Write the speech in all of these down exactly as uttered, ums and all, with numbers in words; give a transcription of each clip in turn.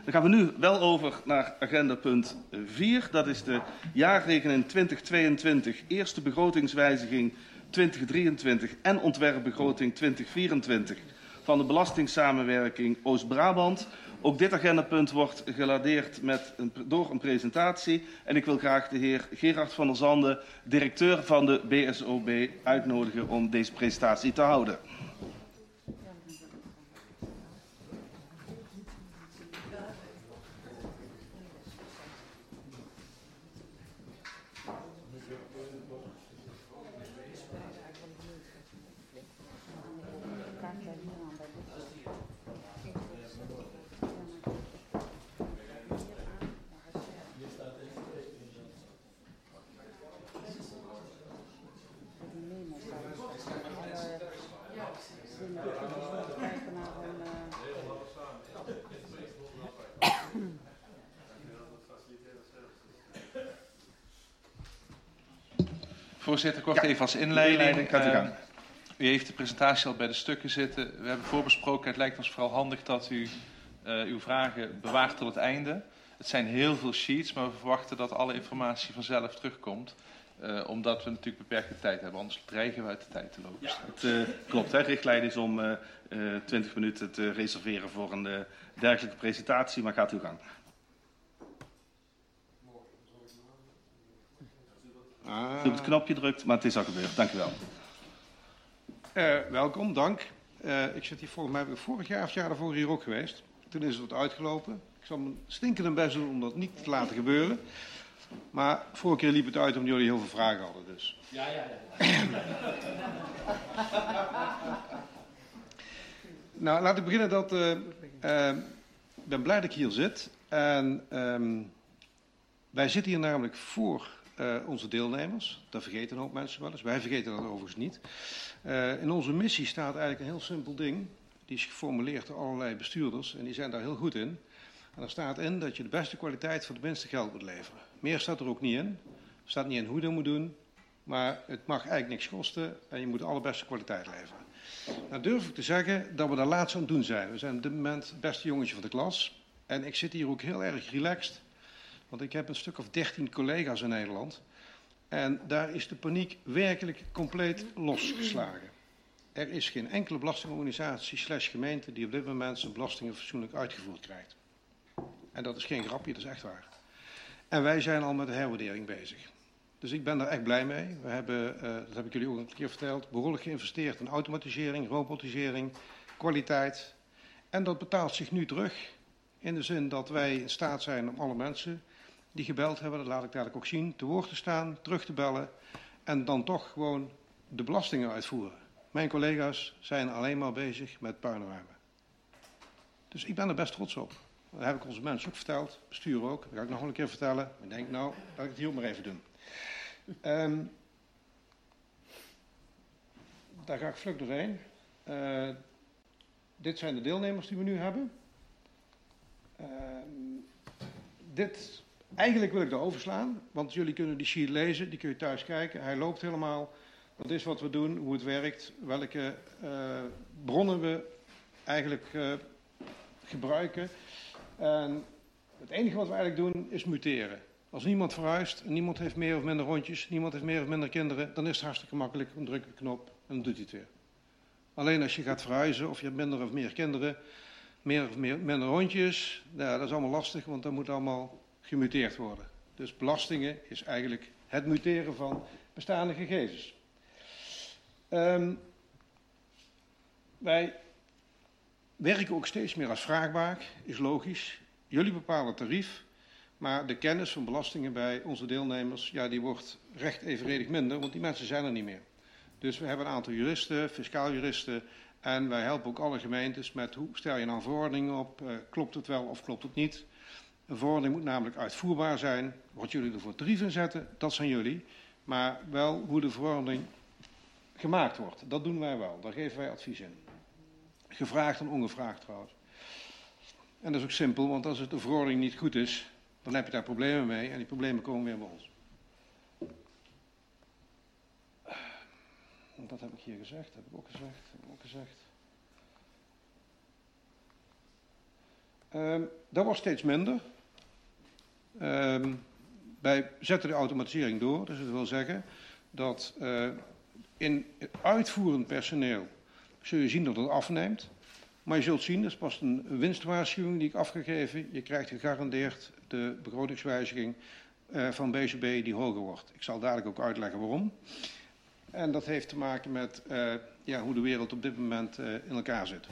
Dan gaan we nu wel over naar agenda punt vier. Dat is de jaarrekening twintig tweeëntwintig, eerste begrotingswijziging twintig drieëntwintig en ontwerpbegroting twintig vierentwintig van de Belastingssamenwerking Oost-Brabant. Ook dit agendapunt wordt geladeerd met een, door een presentatie. En ik wil graag de heer Gerard van der Zanden, directeur van de B S O B, uitnodigen om deze presentatie te houden. Voorzitter, kort ja, even als inleiding. inleiding gaat u, uh, u heeft de presentatie al bij de stukken zitten. We hebben voorbesproken, het lijkt ons vooral handig dat u uh, uw vragen bewaart tot het einde. Het zijn heel veel sheets, maar we verwachten dat alle informatie vanzelf terugkomt. Uh, omdat we natuurlijk beperkte tijd hebben, anders dreigen we uit de tijd te lopen. Ja, het uh, klopt. De richtlijn is om uh, uh, twintig minuten te reserveren voor een uh, dergelijke presentatie, maar gaat u gang. Ah. U op het knopje drukt, maar het is al gebeurd. Dank u wel. Uh, welkom, dank. Uh, ik zit hier volgens mij vorig jaar of het jaar daarvoor hier ook geweest. Toen is het wat uitgelopen. Ik zal mijn stinkende best doen om dat niet te laten gebeuren. Maar vorige keer liep het uit omdat jullie heel veel vragen hadden. Dus. Ja, ja, ja. Nou, laat ik beginnen dat... Uh, uh, ik ben blij dat ik hier zit. En um, wij zitten hier namelijk voor... Uh, onze deelnemers, dat vergeten een hoop mensen wel eens. Wij vergeten dat overigens niet. Uh, in onze missie staat eigenlijk een heel simpel ding. Die is geformuleerd door allerlei bestuurders en die zijn daar heel goed in. En er staat in dat je de beste kwaliteit voor het minste geld moet leveren. Meer staat er ook niet in. Er staat niet in hoe je dat moet doen. Maar het mag eigenlijk niks kosten en je moet de allerbeste kwaliteit leveren. Nou durf ik te zeggen dat we daar laatst aan het doen zijn. We zijn op dit moment het beste jongetje van de klas. En ik zit hier ook heel erg relaxed. Want ik heb een stuk of dertien collega's in Nederland. En daar is de paniek werkelijk compleet losgeslagen. Er is geen enkele belastingorganisatie slash gemeente die op dit moment zijn belastingen fatsoenlijk uitgevoerd krijgt. En dat is geen grapje, dat is echt waar. En wij zijn al met de herwaardering bezig. Dus ik ben daar echt blij mee. We hebben, uh, dat heb ik jullie ook een keer verteld, behoorlijk geïnvesteerd in automatisering, robotisering, kwaliteit. En dat betaalt zich nu terug. In de zin dat wij in staat zijn om alle mensen die gebeld hebben, dat laat ik dadelijk ook zien, te woord te staan, terug te bellen en dan toch gewoon de belastingen uitvoeren. Mijn collega's zijn alleen maar bezig met puinruimen. Dus ik ben er best trots op. Dat heb ik onze mensen ook verteld, bestuur ook. Dat ga ik nog wel een keer vertellen. Ik denk nou, laat ik het hier ook maar even doen. Um, daar ga ik vlug doorheen. Uh, dit zijn de deelnemers die we nu hebben. Uh, dit, eigenlijk wil ik daar overslaan, want jullie kunnen die sheet lezen, die kun je thuis kijken. Hij loopt helemaal. Dat is wat we doen, hoe het werkt, welke uh, bronnen we eigenlijk uh, gebruiken. En het enige wat we eigenlijk doen is muteren. Als niemand verhuist en niemand heeft meer of minder rondjes, niemand heeft meer of minder kinderen, dan is het hartstikke makkelijk. Dan druk je de knop en dan doet hij het weer. Alleen als je gaat verhuizen of je hebt minder of meer kinderen, meer of meer, minder rondjes, nou, dat is allemaal lastig, want dat moet allemaal gemuteerd worden. Dus belastingen is eigenlijk het muteren van bestaande gegevens. Um, wij werken ook steeds meer als vraagbaak, is logisch. Jullie bepalen het tarief, maar de kennis van belastingen bij onze deelnemers, ja, die wordt recht evenredig minder, want die mensen zijn er niet meer. Dus we hebben een aantal juristen, fiscaal juristen, en wij helpen ook alle gemeentes met hoe stel je nou verordeningen op, uh, klopt het wel of klopt het niet. Een verordening moet namelijk uitvoerbaar zijn. Wat jullie er voor tarief in zetten, dat zijn jullie. Maar wel hoe de verordening gemaakt wordt. Dat doen wij wel. Daar geven wij advies in. Gevraagd en ongevraagd trouwens. En dat is ook simpel, want als het de verordening niet goed is, dan heb je daar problemen mee en die problemen komen weer bij ons. Dat heb ik hier gezegd, heb ik ook gezegd, heb ik ook gezegd. Um, dat wordt steeds minder. Um, wij zetten de automatisering door, dus dat wil zeggen dat uh, in het uitvoerend personeel zul je zien dat het afneemt. Maar je zult zien, dat is pas een winstwaarschuwing die ik afgegeven, je krijgt gegarandeerd de begrotingswijziging uh, van B C B die hoger wordt. Ik zal dadelijk ook uitleggen waarom. En dat heeft te maken met uh, ja, hoe de wereld op dit moment uh, in elkaar zit.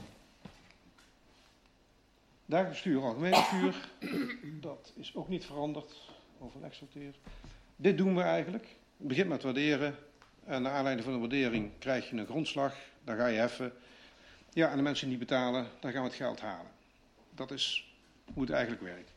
Dagelijks bestuur, algemeen bestuur, dat is ook niet veranderd. Overlegsorteer. Dit doen we eigenlijk. Het begint met waarderen. En naar aanleiding van de waardering krijg je een grondslag. Dan ga je heffen. Ja, en de mensen die betalen, dan gaan we het geld halen. Dat is hoe het eigenlijk werkt.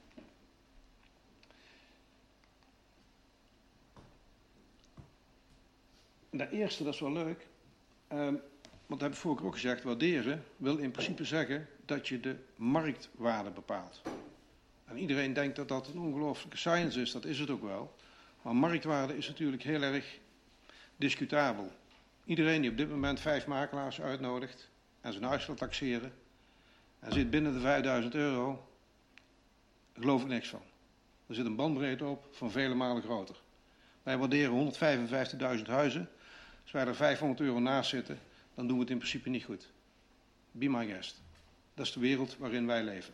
De eerste, dat is wel leuk. Um, want dat heb ik vorige keer ook gezegd. Waarderen wil in principe zeggen dat je de marktwaarde bepaalt. En iedereen denkt dat dat een ongelooflijke science is. Dat is het ook wel. Maar marktwaarde is natuurlijk heel erg discutabel. Iedereen die op dit moment vijf makelaars uitnodigt en zijn huis wil taxeren en zit binnen de vijfduizend euro, daar geloof ik niks van. Er zit een bandbreedte op van vele malen groter. Wij waarderen honderdvijfenvijftigduizend huizen. Als wij er vijfhonderd euro naast zitten, dan doen we het in principe niet goed. Be my guest. Dat is de wereld waarin wij leven.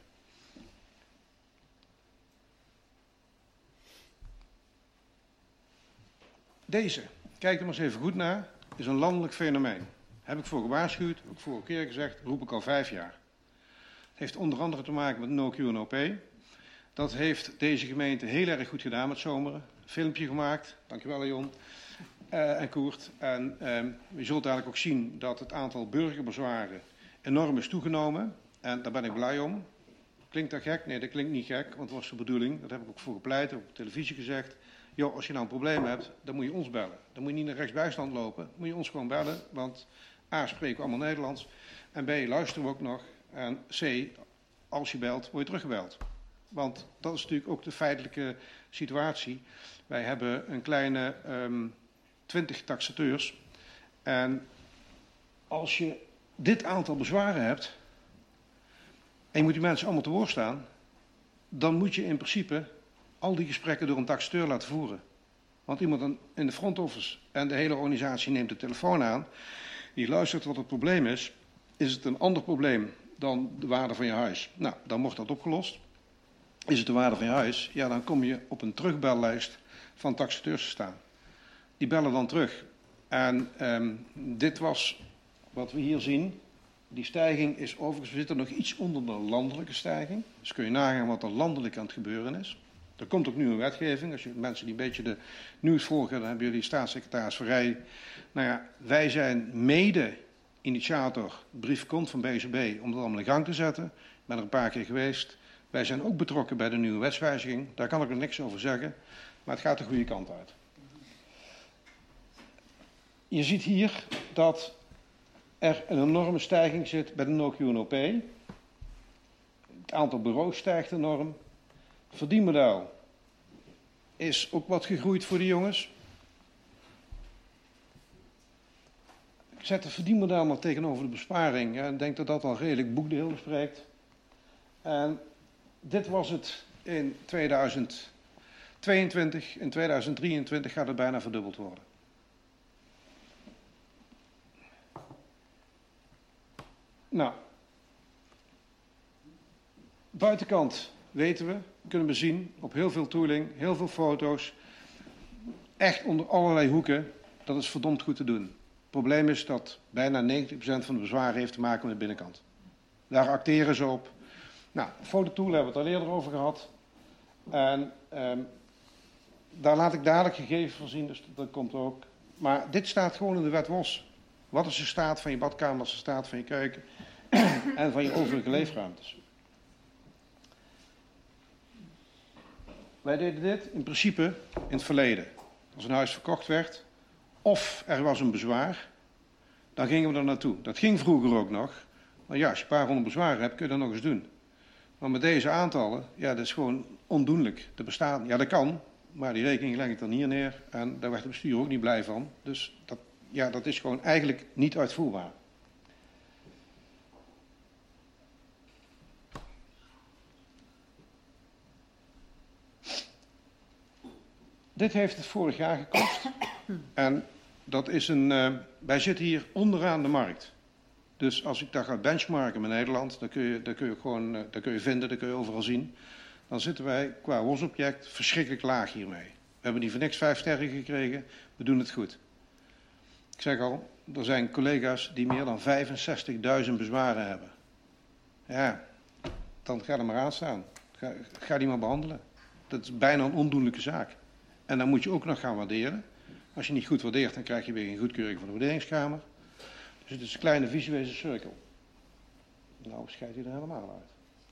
Deze, kijk er maar eens even goed naar, is een landelijk fenomeen. Heb ik voor gewaarschuwd, heb ik vorige keer gezegd, roep ik al vijf jaar. Het heeft onder andere te maken met no Q en O P. Dat heeft deze gemeente heel erg goed gedaan met zomeren. Een filmpje gemaakt, dankjewel Jon uh, en Koert. En uh, je zult eigenlijk ook zien dat het aantal burgerbezwaren enorm is toegenomen. En daar ben ik blij om. Klinkt dat gek? Nee, dat klinkt niet gek, want dat was de bedoeling. Dat heb ik ook voor gepleit, ook op televisie gezegd. Joh, als je nou een probleem hebt, dan moet je ons bellen. Dan moet je niet naar rechtsbijstand lopen. Dan moet je ons gewoon bellen, want A, spreken we allemaal Nederlands. En B, luisteren we ook nog. En C, als je belt, word je teruggebeld. Want dat is natuurlijk ook de feitelijke situatie. Wij hebben een kleine um, twintig taxateurs. En als je dit aantal bezwaren hebt, en je moet die mensen allemaal te woord staan, dan moet je in principe al die gesprekken door een taxateur laten voeren. Want iemand in de front office en de hele organisatie neemt de telefoon aan, die luistert wat het probleem is. Is het een ander probleem dan de waarde van je huis? Nou, dan wordt dat opgelost. Is het de waarde van je huis? Ja, dan kom je op een terugbellijst van taxateurs te staan. Die bellen dan terug. En um, dit was wat we hier zien. Die stijging is overigens, we zitten nog iets onder de landelijke stijging. Dus kun je nagaan wat er landelijk aan het gebeuren is. Er komt ook nu een wetgeving. Als je mensen die een beetje de nieuws volgen, dan hebben jullie staatssecretaris Verrij. Nou ja, wij zijn mede-initiator. De brief komt van B C B om dat allemaal in gang te zetten. Ik ben er een paar keer geweest. Wij zijn ook betrokken bij de nieuwe wetswijziging. Daar kan ik nog niks over zeggen. Maar het gaat de goede kant uit. Je ziet hier dat er een enorme stijging zit bij de no Q en O P. Het aantal bureaus stijgt enorm. Het verdienmodel is ook wat gegroeid voor de jongens. Ik zet het verdienmodel maar tegenover de besparing. En denk dat dat al redelijk boekdelen spreekt. En dit was het in tweeduizend tweeëntwintig. In tweeduizend drieëntwintig gaat het bijna verdubbeld worden. Nou, buitenkant weten we, kunnen we zien op heel veel tooling, heel veel foto's, echt onder allerlei hoeken, dat is verdomd goed te doen. Het probleem is dat bijna negentig procent van de bezwaren heeft te maken met de binnenkant. Daar acteren ze op. Nou, fototool hebben we het al eerder over gehad. En um, daar laat ik dadelijk gegevens van zien, dus dat komt ook. Maar dit staat gewoon in de wet W O S. Wat is de staat van je badkamer, wat is de staat van je keuken en van je overige leefruimtes. Wij deden dit in principe in het verleden. Als een huis verkocht werd of er was een bezwaar, dan gingen we er naartoe. Dat ging vroeger ook nog. Maar ja, als je een paar honderd bezwaren hebt, kun je dat nog eens doen. Maar met deze aantallen, ja, dat is gewoon ondoenlijk te bestaan. Ja, dat kan, maar die rekening leg ik dan hier neer en daar werd het bestuur ook niet blij van. Dus dat, ja, dat is gewoon eigenlijk niet uitvoerbaar. dit heeft het vorig jaar gekost. En dat is een, uh, wij zitten hier onderaan de markt. Dus als ik dat ga benchmarken met Nederland, dan kun je, dan kun je gewoon, uh, dat kun je vinden, dat kun je overal zien. Dan zitten wij qua W O S-object verschrikkelijk laag hiermee. We hebben niet voor niks vijf sterren gekregen, we doen het goed. Ik zeg al, er zijn collega's die meer dan vijfenzestigduizend bezwaren hebben. Ja, dan ga er maar aan staan. Ga, ga die maar behandelen. Dat is bijna een ondoenlijke zaak. En dan moet je ook nog gaan waarderen. Als je niet goed waardeert, dan krijg je weer een goedkeuring van de waarderingskamer. Dus het is een kleine visuele cirkel. Nou, scheidt hij er helemaal uit.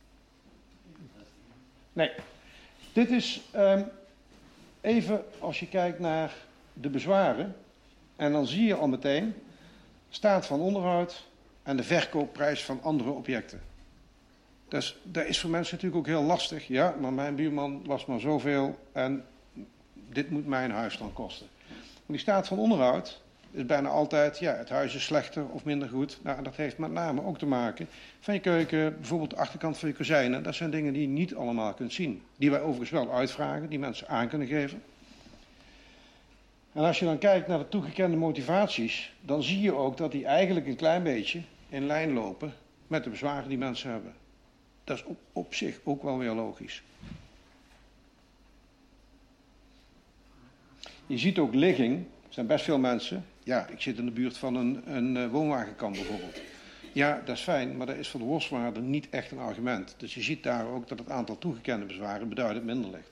Nee, dit is um, even als je kijkt naar de bezwaren. En dan zie je al meteen staat van onderhoud en de verkoopprijs van andere objecten. Dus dat is voor mensen natuurlijk ook heel lastig. Ja, maar mijn buurman was maar zoveel en dit moet mijn huis dan kosten. Maar die staat van onderhoud is bijna altijd, ja, het huis is slechter of minder goed. Nou, dat heeft met name ook te maken van je keuken, bijvoorbeeld de achterkant van je kozijnen. Dat zijn dingen die je niet allemaal kunt zien. Die wij overigens wel uitvragen, die mensen aan kunnen geven. En als je dan kijkt naar de toegekende motivaties, dan zie je ook dat die eigenlijk een klein beetje in lijn lopen met de bezwaren die mensen hebben. Dat is op, op zich ook wel weer logisch. Je ziet ook ligging. Er zijn best veel mensen. Ja, ik zit in de buurt van een, een uh, woonwagenkamp bijvoorbeeld. Ja, dat is fijn, maar dat is voor de W O S-waarde niet echt een argument. Dus je ziet daar ook dat het aantal toegekende bezwaren beduidend minder ligt.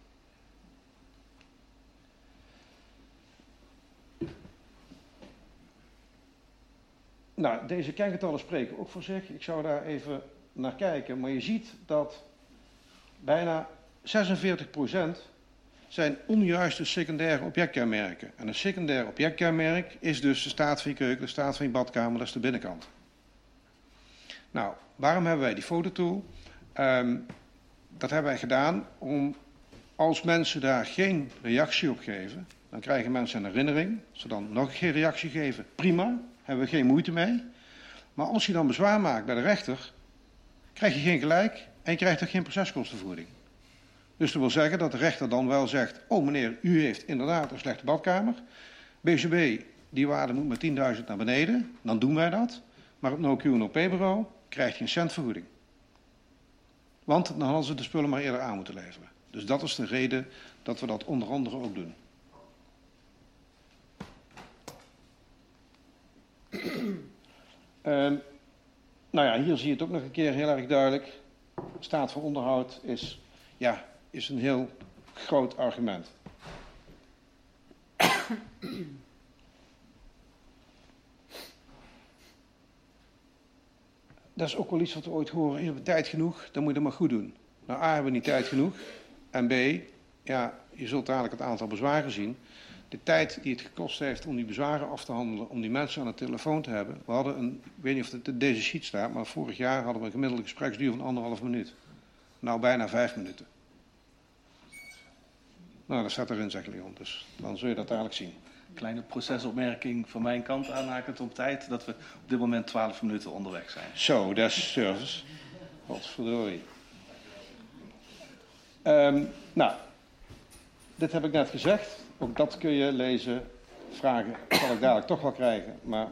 Nou, deze kengetallen spreken ook voor zich. Ik zou daar even naar kijken. Maar je ziet dat bijna zesenveertig procent zijn onjuiste secundaire objectkenmerken. En een secundair objectkenmerk is dus de staat van je keuken, de staat van je badkamer, dat is de binnenkant. Nou, waarom hebben wij die fototool? Um, dat hebben wij gedaan om, als mensen daar geen reactie op geven, dan krijgen mensen een herinnering. Als ze dan nog geen reactie geven, prima, hebben we geen moeite mee. Maar als je dan bezwaar maakt bij de rechter, krijg je geen gelijk en je krijgt ook geen proceskostenvergoeding. Dus dat wil zeggen dat de rechter dan wel zegt, oh meneer, u heeft inderdaad een slechte badkamer. B C B, die waarde moet met tienduizend naar beneden, dan doen wij dat. Maar op no Q en no P-bureau krijg je een cent vergoeding. Want dan hadden ze de spullen maar eerder aan moeten leveren. Dus dat is de reden dat we dat onder andere ook doen. Uh, nou ja, hier zie je het ook nog een keer heel erg duidelijk. Staat van onderhoud is, ja, is een heel groot argument. Dat is ook wel iets wat we ooit horen. Je hebt tijd genoeg, dan moet je het maar goed doen. Nou, A, hebben we niet tijd genoeg. En B, ja, je zult dadelijk het aantal bezwaren zien. De tijd die het gekost heeft om die bezwaren af te handelen, om die mensen aan de telefoon te hebben. We hadden een, ik weet niet of het in deze sheet staat, maar vorig jaar hadden we een gemiddelde gespreksduur van anderhalf minuut. Nou, bijna vijf minuten. Nou, dat staat erin, zegt Leon. Dus dan zul je dat dadelijk zien. Kleine procesopmerking van mijn kant aanhakend op tijd, dat we op dit moment twaalf minuten onderweg zijn. Zo, dat is service. Godverdorie. Um, nou, dit heb ik net gezegd. Ook dat kun je lezen. Vragen zal ik dadelijk toch wel krijgen. Maar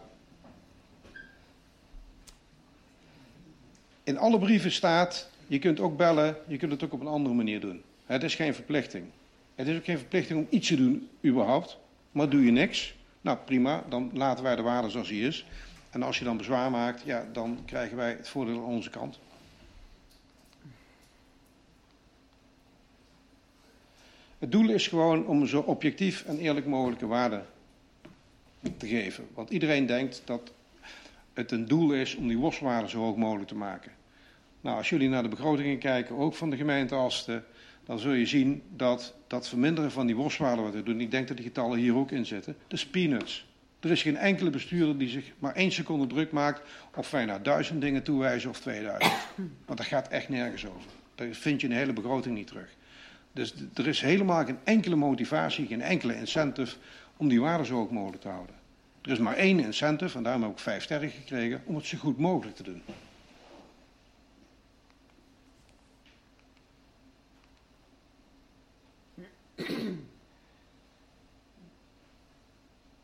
in alle brieven staat, je kunt ook bellen, je kunt het ook op een andere manier doen. Het is geen verplichting. Het is ook geen verplichting om iets te doen, überhaupt. Maar doe je niks, nou prima, dan laten wij de waarde zoals die is. En als je dan bezwaar maakt, ja, dan krijgen wij het voordeel aan onze kant. Het doel is gewoon om zo objectief en eerlijk mogelijke waarde te geven. Want iedereen denkt dat het een doel is om die W O S-waarde zo hoog mogelijk te maken. Nou, als jullie naar de begrotingen kijken, ook van de gemeente Asten, dan zul je zien dat dat verminderen van die W O S-waarde wat we doen, ik denk dat die getallen hier ook in zitten, dat is peanuts. Er is geen enkele bestuurder die zich maar één seconde druk maakt of wij naar duizend dingen toewijzen of tweeduizend. Want dat gaat echt nergens over. Daar vind je een hele begroting niet terug. Dus er is helemaal geen enkele motivatie, geen enkele incentive om die waarde zo hoog mogelijk te houden. Er is maar één incentive, en daarom heb ik vijf sterren gekregen, om het zo goed mogelijk te doen.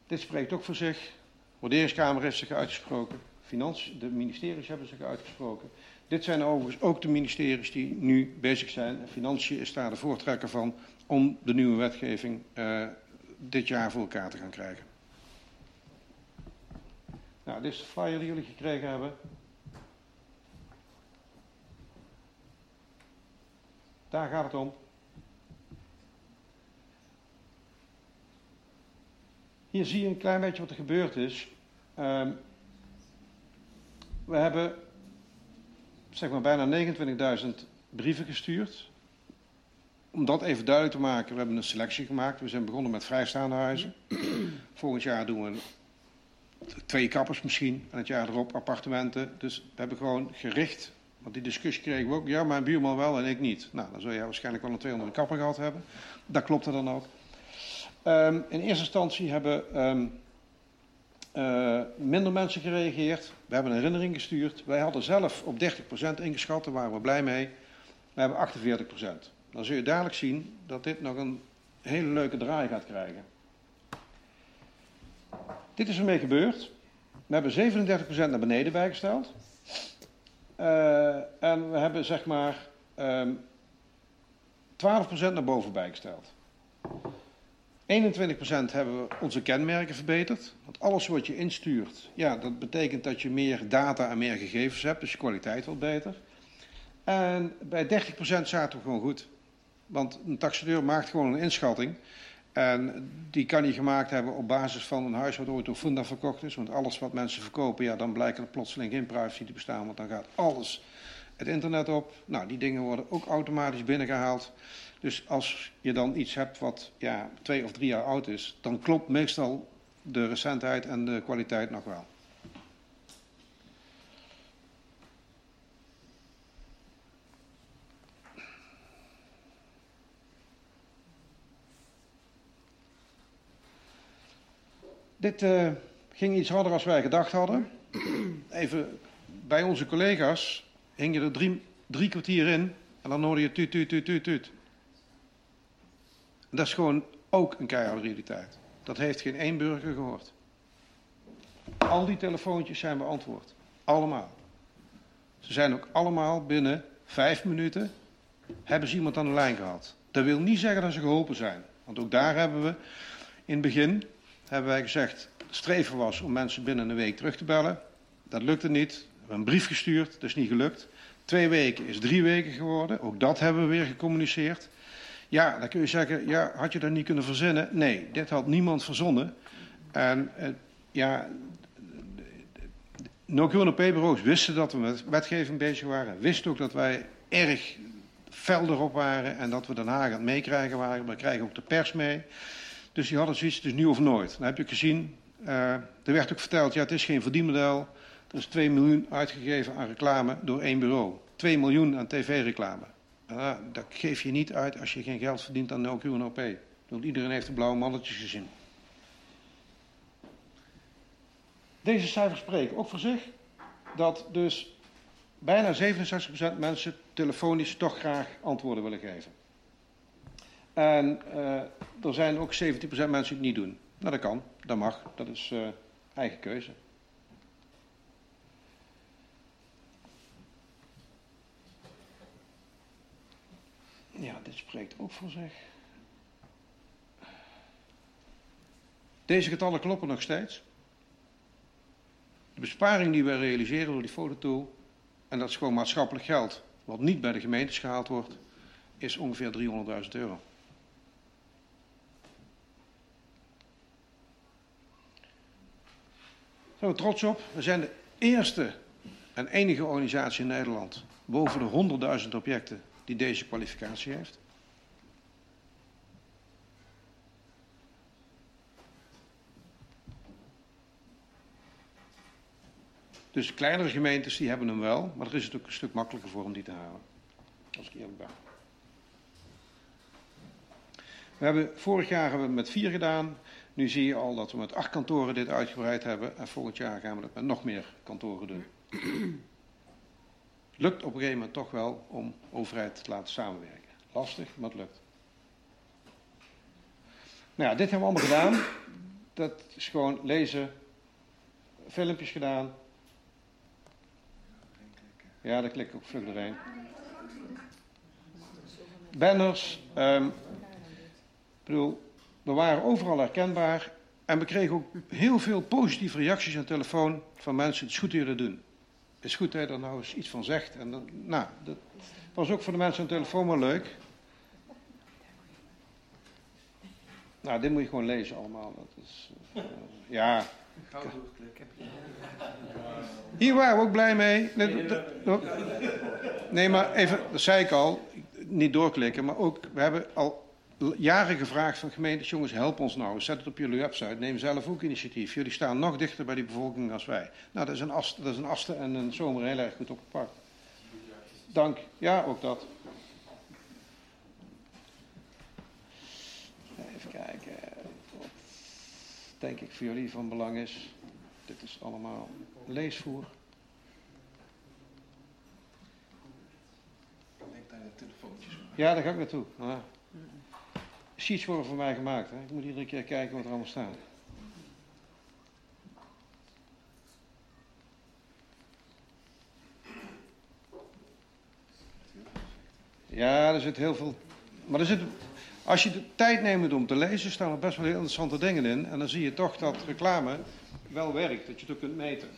Dit spreekt ook voor zich. De Waarderingskamer heeft zich uitgesproken. Financiën, de ministeries hebben zich uitgesproken. Dit zijn overigens ook de ministeries die nu bezig zijn. Financiën is daar de voortrekker van om de nieuwe wetgeving uh, dit jaar voor elkaar te gaan krijgen. Nou, dit is de flyer die jullie gekregen hebben. Daar gaat het om. Hier zie je een klein beetje wat er gebeurd is. Uh, we hebben zeg maar bijna negenentwintigduizend brieven gestuurd. Om dat even duidelijk te maken, we hebben een selectie gemaakt. We zijn begonnen met vrijstaande huizen. Volgend jaar doen we twee kappers misschien. En het jaar erop appartementen. Dus we hebben gewoon gericht. Want die discussie kregen we ook. Ja, mijn buurman wel en ik niet. Nou, dan zul je waarschijnlijk wel een tweehonderd kapper gehad hebben. Dat klopte dan ook. Um, in eerste instantie hebben um, uh, minder mensen gereageerd. We hebben een herinnering gestuurd. Wij hadden zelf op dertig procent ingeschat. Daar waren we blij mee. We hebben achtenveertig procent. Dan zul je dadelijk zien dat dit nog een hele leuke draai gaat krijgen. Dit is ermee gebeurd. We hebben zevenendertig procent naar beneden bijgesteld. Uh, en we hebben zeg maar um, twaalf procent naar boven bijgesteld. eenentwintig procent hebben we onze kenmerken verbeterd. Want alles wat je instuurt, ja, dat betekent dat je meer data en meer gegevens hebt. Dus je kwaliteit wordt beter. En bij dertig procent zaten we gewoon goed. Want een taxateur maakt gewoon een inschatting. En die kan hij gemaakt hebben op basis van een huis wat ooit door Funda verkocht is. Want alles wat mensen verkopen, ja, dan blijkt er plotseling geen privacy te bestaan. Want dan gaat alles het internet op. Nou, die dingen worden ook automatisch binnengehaald. Dus als je dan iets hebt wat ja, twee of drie jaar oud is, dan klopt meestal de recentheid en de kwaliteit nog wel. Dit uh, ging iets harder als wij gedacht hadden. Even bij onze collega's hing je er drie, drie kwartier in en dan hoorde je tuut, tuut, tuut, tuut, tuut. Dat is gewoon ook een keiharde realiteit. Dat heeft geen één burger gehoord. Al die telefoontjes zijn beantwoord. Allemaal. Ze zijn ook allemaal binnen vijf minuten hebben ze iemand aan de lijn gehad. Dat wil niet zeggen dat ze geholpen zijn. Want ook daar hebben we in het begin hebben wij gezegd, het streven was om mensen binnen een week terug te bellen. Dat lukte niet. We hebben een brief gestuurd, dat is niet gelukt. Twee weken is drie weken geworden. Ook dat hebben we weer gecommuniceerd. Ja, dan kun je zeggen, ja, had je dat niet kunnen verzinnen? Nee, dit had niemand verzonnen. En uh, ja, no-cure-no-pay-bureaus wisten dat we met wetgeving bezig waren. Wisten ook dat wij erg fel erop waren en dat we Den Haag aan het meekrijgen waren. We krijgen ook de pers mee. Dus die hadden zoiets, het is nu of nooit. Dan heb je ook gezien, uh, er werd ook verteld, ja, het is geen verdienmodel. Er is twee miljoen uitgegeven aan reclame door één bureau. twee miljoen aan tv-reclame. Uh, dat geef je niet uit als je geen geld verdient aan no-cure-no-pay. Want iedereen heeft de blauwe mannetjes gezien. Deze cijfers spreken ook voor zich dat dus bijna zevenenzestig procent mensen telefonisch toch graag antwoorden willen geven. En uh, er zijn ook zeventien procent mensen die het niet doen. Nou, dat kan, dat mag, dat is uh, eigen keuze. Ja, dit spreekt ook voor zich. Deze getallen kloppen nog steeds. De besparing die we realiseren door die fototool, en dat is gewoon maatschappelijk geld, wat niet bij de gemeentes gehaald wordt, is ongeveer driehonderdduizend euro. Daar zijn we trots op. We zijn de eerste en enige organisatie in Nederland boven de honderdduizend objecten die deze kwalificatie heeft. Dus de kleinere gemeentes die hebben hem wel, maar er is het ook een stuk makkelijker voor om die te halen. Als ik eerlijk ben. We hebben, vorig jaar hebben we het met vier gedaan. Nu zie je al dat we met acht kantoren dit uitgebreid hebben. En volgend jaar gaan we het met nog meer kantoren doen. Lukt op een gegeven moment toch wel om overheid te laten samenwerken. Lastig, maar het lukt. Nou ja, dit hebben we allemaal gedaan. dat is gewoon lezen, filmpjes gedaan. Ja, daar klik ik ook vlug doorheen. Banners, um, ik bedoel, we waren overal herkenbaar en we kregen ook heel veel positieve reacties aan de telefoon van mensen. Het is goed dat jullie dat doen. Het is goed dat je er nou eens iets van zegt. En dan, nou, dat was ook voor de mensen aan de telefoon wel leuk. Nou, dit moet je gewoon lezen allemaal. Dat is, uh, ja. Gauw doorklikken. Hier waren we ook blij mee. Nee, dat, dat, nee, maar even, dat zei ik al, niet doorklikken, maar ook, we hebben al jaren gevraagd van gemeentes, jongens, help ons nou, zet het op jullie website, neem zelf ook initiatief. Jullie staan nog dichter bij die bevolking als wij. Nou, dat is een, Ast, dat is een Asten en een Zomer heel erg goed opgepakt. Dank. Ja, ook dat. Even kijken, wat denk ik voor jullie van belang is. Dit is allemaal leesvoer. Ik denk dat je telefoontjes maakt. Ja, daar ga ik naartoe. Ah. Sheets worden voor mij gemaakt. Hè? Ik moet iedere keer kijken wat er allemaal staat. Ja, er zit heel veel... Maar er zit... Als je de tijd neemt om te lezen, staan er best wel heel interessante dingen in. En dan zie je toch dat reclame wel werkt, dat je het ook kunt meten.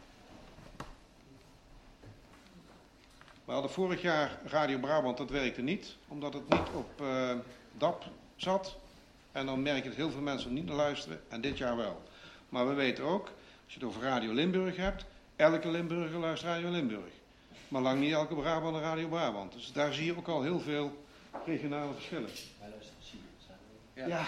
We hadden vorig jaar Radio Brabant, dat werkte niet, omdat het niet op uh, D A P zat. En dan merk je dat heel veel mensen er niet naar luisteren, en dit jaar wel. Maar we weten ook, als je het over Radio Limburg hebt, elke Limburger luistert Radio Limburg. Maar lang niet elke Brabant naar Radio Brabant. Dus daar zie je ook al heel veel regionale verschillen. Wij luisteren Siemens. Ja. Ja.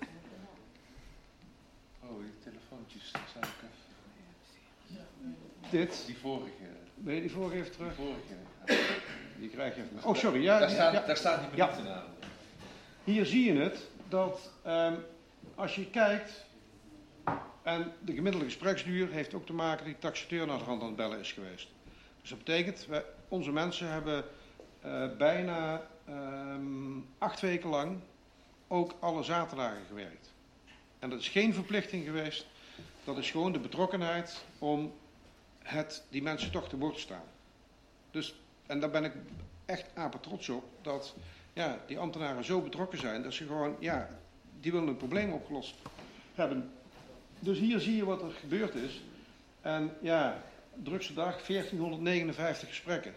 Oh, die telefoontjes, dat zou ik even... Dit. Die vorige. Wil je die vorige even terug? Die vorige. Die krijg je even. Oh, sorry. Ja, Daar staat, ja. daar staat die benieuwd ja. aan. Hier zie je het, dat um, als je kijkt, en de gemiddelde gespreksduur heeft ook te maken dat die taxateur naar de hand aan het bellen is geweest. Dus dat betekent, wij, onze mensen hebben uh, bijna um, acht weken lang ook alle zaterdagen gewerkt. En dat is geen verplichting geweest, dat is gewoon de betrokkenheid om het, die mensen toch te woord te staan. Dus, en daar ben ik echt apen trots op, dat ja, die ambtenaren zo betrokken zijn, dat ze gewoon, ja, die willen een probleem opgelost hebben. Dus hier zie je wat er gebeurd is. En ja, drukste dag, veertienhonderdnegenenvijftig gesprekken.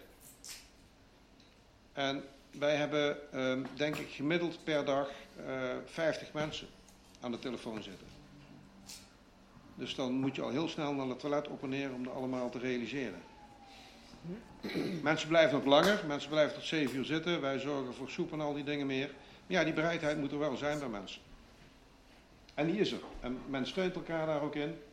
En wij hebben, um, denk ik, gemiddeld per dag uh, vijftig mensen aan de telefoon zitten. Dus dan moet je al heel snel naar het toilet op en neer om dat allemaal te realiseren. Mensen blijven ook langer, mensen blijven tot zeven uur zitten. Wij zorgen voor soep en al die dingen meer. Maar ja, die bereidheid moet er wel zijn bij mensen. En die is er. En men steunt elkaar daar ook in.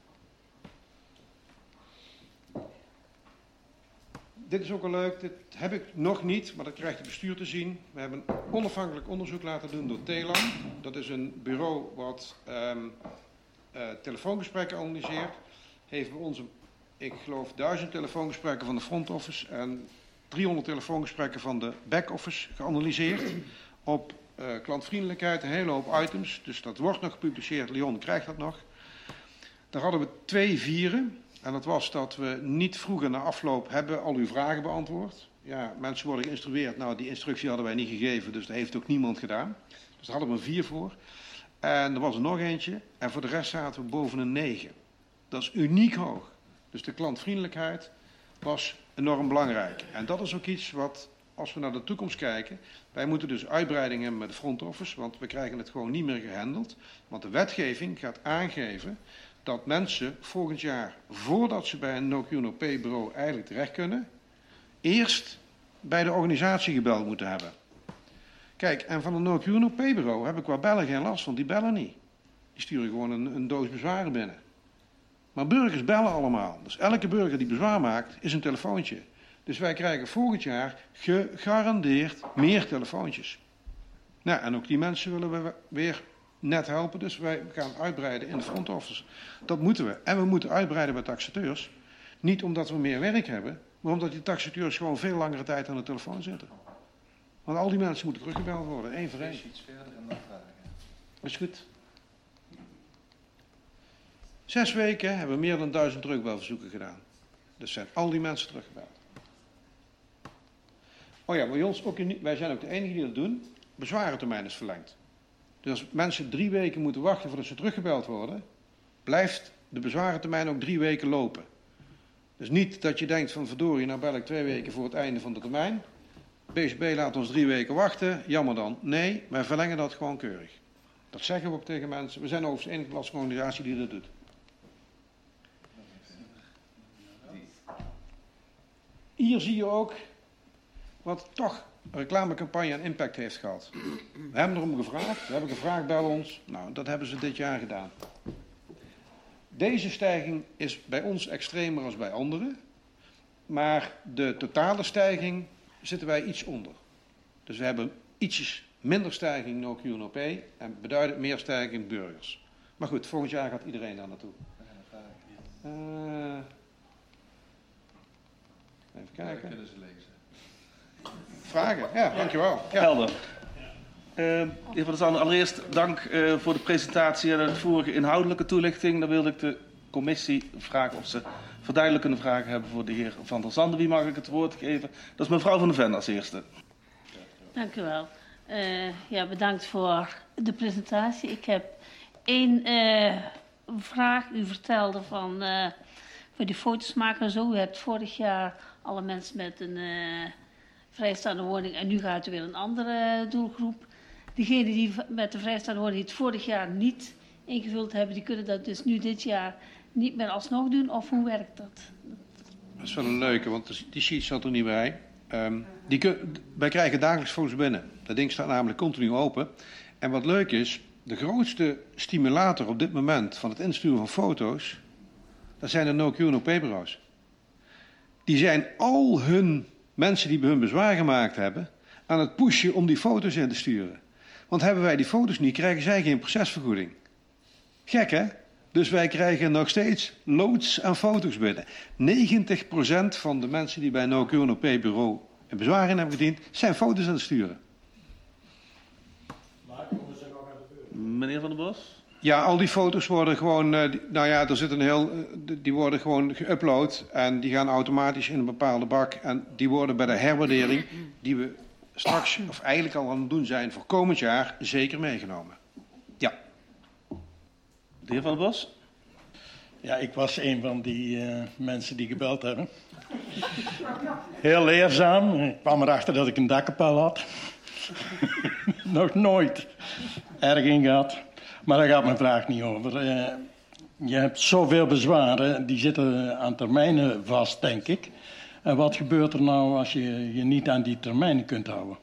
Dit is ook al leuk, dit heb ik nog niet, maar dat krijgt het bestuur te zien. We hebben een onafhankelijk onderzoek laten doen door TELAN. Dat is een bureau wat um, uh, telefoongesprekken analyseert. Heeft bij ons, een, ik geloof, duizend telefoongesprekken van de front office en driehonderd telefoongesprekken van de back office geanalyseerd. Op uh, klantvriendelijkheid, een hele hoop items. Dus dat wordt nog gepubliceerd, Leon krijgt dat nog. Daar hadden we twee vieren. En dat was dat we niet vroegen na afloop hebben al uw vragen beantwoord. Ja, mensen worden geïnstrueerd. Nou, die instructie hadden wij niet gegeven, dus dat heeft ook niemand gedaan. Dus daar hadden we vier voor. En er was er nog eentje. En voor de rest zaten we boven een negen. Dat is uniek hoog. Dus de klantvriendelijkheid was enorm belangrijk. En dat is ook iets wat, als we naar de toekomst kijken, wij moeten dus uitbreiding hebben met de front office, want we krijgen het gewoon niet meer gehandeld. Want de wetgeving gaat aangeven dat mensen volgend jaar, voordat ze bij een no Q no Pay bureau eigenlijk terecht kunnen, eerst bij de organisatie gebeld moeten hebben. Kijk, en van een no Q no Pay bureau heb ik qua bellen geen last, want die bellen niet. Die sturen gewoon een, een doos bezwaren binnen. Maar burgers bellen allemaal. Dus elke burger die bezwaar maakt, is een telefoontje. Dus wij krijgen volgend jaar gegarandeerd meer telefoontjes. Nou, en ook die mensen willen we weer net helpen, dus wij gaan uitbreiden in de front office. Dat moeten we. En we moeten uitbreiden bij taxateurs. Niet omdat we meer werk hebben, maar omdat die taxateurs gewoon veel langere tijd aan de telefoon zitten. Want al die mensen moeten teruggebeld worden, één voor één. Iets verder en dan vragen. Is goed. Zes weken hebben we meer dan duizend terugbelverzoeken gedaan. Dus zijn al die mensen teruggebeld. Oh ja, bij ons ook in, wij zijn ook de enigen die dat doen. Bezwarentermijn is verlengd. Dus als mensen drie weken moeten wachten voordat ze teruggebeld worden, blijft de bezwarentermijn ook drie weken lopen. Dus niet dat je denkt van verdorie, nou bel ik twee weken voor het einde van de termijn. B C B laat ons drie weken wachten, jammer dan. Nee, wij verlengen dat gewoon keurig. Dat zeggen we ook tegen mensen. We zijn overigens de enige belastingorganisatie die dat doet. Hier zie je ook wat toch een reclamecampagne en impact heeft gehad. We hebben erom gevraagd. We hebben gevraagd bij ons. Nou, dat hebben ze dit jaar gedaan. Deze stijging is bij ons extremer dan bij anderen. Maar de totale stijging zitten wij iets onder. Dus we hebben ietsjes minder stijging no Q no pay en beduidend meer stijging burgers. Maar goed, volgend jaar gaat iedereen daar naartoe. Uh, even kijken. kunnen ze lezen. Vragen? Ja, dankjewel. Ja. Helder. Uh, heer Van der Zanden, allereerst dank uh, voor de presentatie en de vorige inhoudelijke toelichting. Dan wilde ik de commissie vragen of ze verduidelijkende vragen hebben voor de heer Van der Zanden. Wie mag ik het woord geven? Dat is mevrouw Van der Ven als eerste. Dank u wel. Uh, ja, bedankt voor de presentatie. Ik heb één uh, vraag. U vertelde van uh, voor die foto's maken en zo. U hebt vorig jaar alle mensen met een uh, vrijstaande woning en nu gaat u weer een andere doelgroep. Diegenen die met de vrijstaande woning die het vorig jaar niet ingevuld hebben, die kunnen dat dus nu dit jaar niet meer alsnog doen? Of hoe werkt dat? Dat is wel een leuke, want die sheet zat er niet bij. Um, die kun, wij krijgen dagelijks foto's binnen. Dat ding staat namelijk continu open. En wat leuk is, de grootste stimulator op dit moment van het insturen van foto's, dat zijn de no Q no pay bureaus. Die zijn al hun mensen die bij hun bezwaar gemaakt hebben aan het pushen om die foto's in te sturen. Want hebben wij die foto's niet, krijgen zij geen procesvergoeding. Gek hè? Dus wij krijgen nog steeds loods aan foto's binnen. negentig procent van de mensen die bij no Q no pay bureau een bezwaar in hebben gediend, zijn foto's aan het sturen. Meneer Van der Bos? Ja, al die foto's worden gewoon, uh, die, nou ja, er zit een heel, uh, die worden gewoon geüpload en die gaan automatisch in een bepaalde bak en die worden bij de herwaardering die we straks, of eigenlijk al aan het doen zijn voor komend jaar, zeker meegenomen. Ja. De heer Van der Bos? Ja, ik was een van die uh, mensen die gebeld hebben. Heel leerzaam. Ik kwam erachter dat ik een dakkapel had. Nog nooit erg in gehad. Maar daar gaat mijn vraag niet over. Uh, je hebt zoveel bezwaren, die zitten aan termijnen vast, denk ik. En wat gebeurt er nou als je je niet aan die termijnen kunt houden?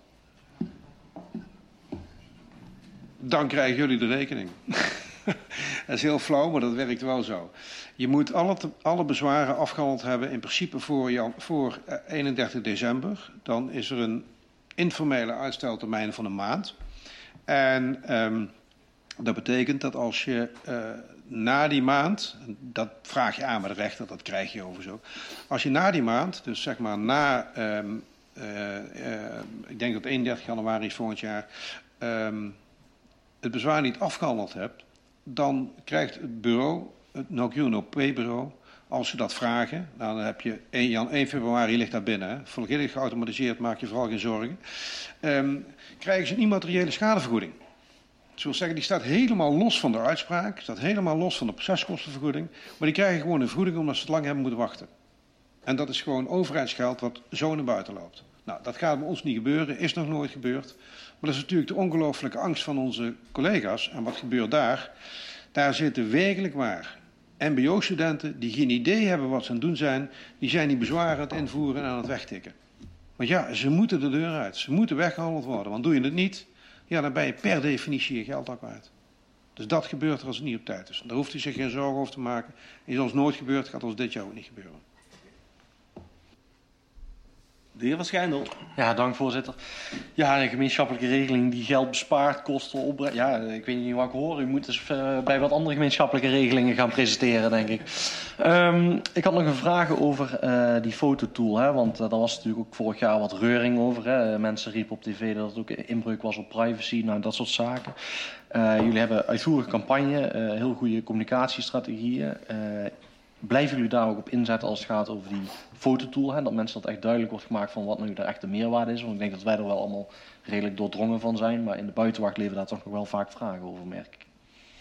Dan krijgen jullie de rekening. Dat is heel flauw, maar dat werkt wel zo. Je moet alle, te, alle bezwaren afgehandeld hebben in principe voor, Jan, voor eenendertig december. Dan is er een informele uitsteltermijn van een maand. En um, dat betekent dat als je uh, na die maand, dat vraag je aan bij de rechter, dat krijg je overigens ook. Als je na die maand, dus zeg maar na, um, uh, uh, ik denk dat eenendertig januari is volgend jaar, um, het bezwaar niet afgehandeld hebt, dan krijgt het bureau, het no Q no pay bureau, als ze dat vragen, nou, dan heb je één februari ligt daar binnen, hè, volledig geautomatiseerd, maak je vooral geen zorgen, um, krijgen ze een immateriële schadevergoeding. Dat wil zeggen, die staat helemaal los van de uitspraak, staat helemaal los van de proceskostenvergoeding, maar die krijgen gewoon een vergoeding omdat ze te lang hebben moeten wachten. En dat is gewoon overheidsgeld wat zo naar buiten loopt. Nou, dat gaat bij ons niet gebeuren, is nog nooit gebeurd. Maar dat is natuurlijk de ongelooflijke angst van onze collega's. En wat gebeurt daar? Daar zitten werkelijk waar M B O-studenten die geen idee hebben wat ze aan het doen zijn. Die zijn die bezwaren aan het invoeren en aan het wegtikken. Want ja, ze moeten de deur uit. Ze moeten weggehandeld worden. Want doe je het niet, ja, dan ben je per definitie je geld al kwijt. Dus dat gebeurt er als het niet op tijd is. Daar hoeft u zich geen zorgen over te maken. Is ons nooit gebeurd, gaat ons dit jaar ook niet gebeuren. De heer Van Schijndel. Ja, dank voorzitter. Ja, een gemeenschappelijke regeling die geld bespaart, kosten opbrengt. Ja, ik weet niet wat ik hoor. U moet dus uh, bij wat andere gemeenschappelijke regelingen gaan presenteren, denk ik. Um, ik had nog een vraag over uh, die fototool. Hè, want uh, daar was natuurlijk ook vorig jaar wat reuring over. Hè. Mensen riepen op tv dat het ook inbreuk was op privacy. Nou, dat soort zaken. Uh, jullie hebben uitvoerige campagne, uh, heel goede communicatiestrategieën. Uh, Blijven jullie daar ook op inzetten als het gaat over die fototool? Hè? Dat mensen dat echt duidelijk wordt gemaakt van wat nu daar echt de meerwaarde is. Want ik denk dat wij er wel allemaal redelijk doordrongen van zijn. Maar in de buitenwacht leven daar toch nog wel vaak vragen over, merk ik.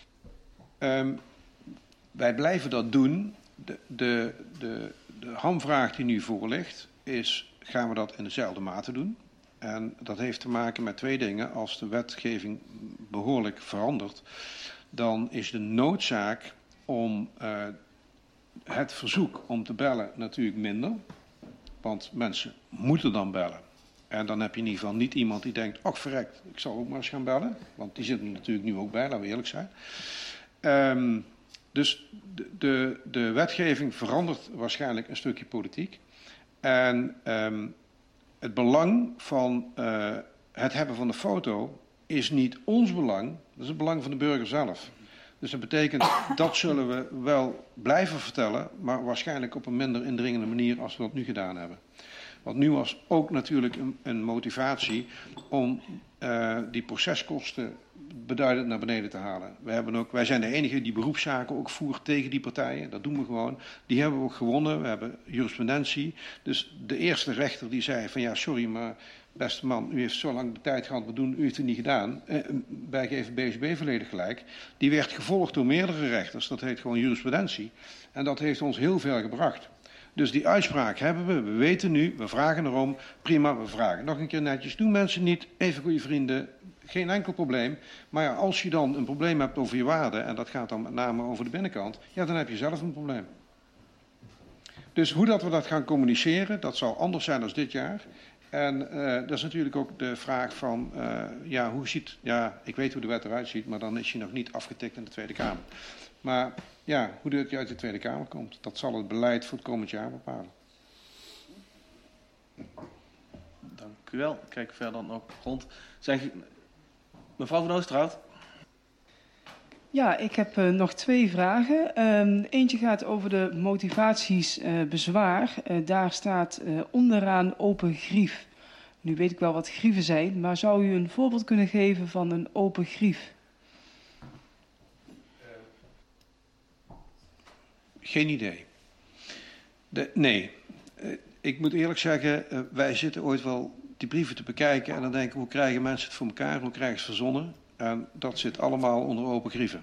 Um, wij blijven dat doen. De, de, de, de hamvraag die nu voor ligt is, gaan we dat in dezelfde mate doen? En dat heeft te maken met twee dingen. Als de wetgeving behoorlijk verandert, dan is de noodzaak om uh, het verzoek om te bellen natuurlijk minder. Want mensen moeten dan bellen. En dan heb je in ieder geval niet iemand die denkt, ach verrekt, ik zal ook maar eens gaan bellen. Want die zitten er natuurlijk nu ook bij, laten we eerlijk zijn. Um, dus de, de, de wetgeving verandert waarschijnlijk een stukje politiek. En um, het belang van uh, het hebben van de foto is niet ons belang, dat is het belang van de burger zelf. Dus dat betekent, dat zullen we wel blijven vertellen, maar waarschijnlijk op een minder indringende manier als we dat nu gedaan hebben. Want nu was ook natuurlijk een, een motivatie om uh, die proceskosten beduidend naar beneden te halen. Wij, hebben ook, wij zijn de enige die beroepszaken ook voert tegen die partijen. Dat doen we gewoon. Die hebben we ook gewonnen. We hebben jurisprudentie. Dus de eerste rechter die zei van ja, sorry, maar beste man, u heeft zo lang de tijd gehad, we doen, u heeft het niet gedaan. Eh, wij geven B S B volledig gelijk. Die werd gevolgd door meerdere rechters. Dat heet gewoon jurisprudentie. En dat heeft ons heel ver gebracht. Dus die uitspraak hebben we. We weten nu, we vragen erom. Prima, we vragen. Nog een keer netjes. Doen mensen niet. Even goede vrienden. Geen enkel probleem. Maar ja, als je dan een probleem hebt over je waarde, en dat gaat dan met name over de binnenkant, ja, dan heb je zelf een probleem. Dus hoe dat we dat gaan communiceren, dat zal anders zijn dan dit jaar. En uh, dat is natuurlijk ook de vraag van, uh, ja, hoe ziet, ja, ik weet hoe de wet eruit ziet, maar dan is je nog niet afgetikt in de Tweede Kamer. Maar ja, hoe dat je uit de Tweede Kamer komt, dat zal het beleid voor het komend jaar bepalen. Dank u wel. Ik kijk verder nog rond. Zeg, mevrouw van Oosterhout. Ja, ik heb uh, nog twee vragen. Um, eentje gaat over de motivaties uh, bezwaar. Uh, daar staat uh, onderaan open grief. Nu weet ik wel wat grieven zijn, maar zou u een voorbeeld kunnen geven van een open grief? Geen idee. De, nee. Uh, ik moet eerlijk zeggen, uh, wij zitten ooit wel die brieven te bekijken en dan denken we, hoe krijgen mensen het voor elkaar, hoe krijgen ze het verzonnen? En dat zit allemaal onder open grieven.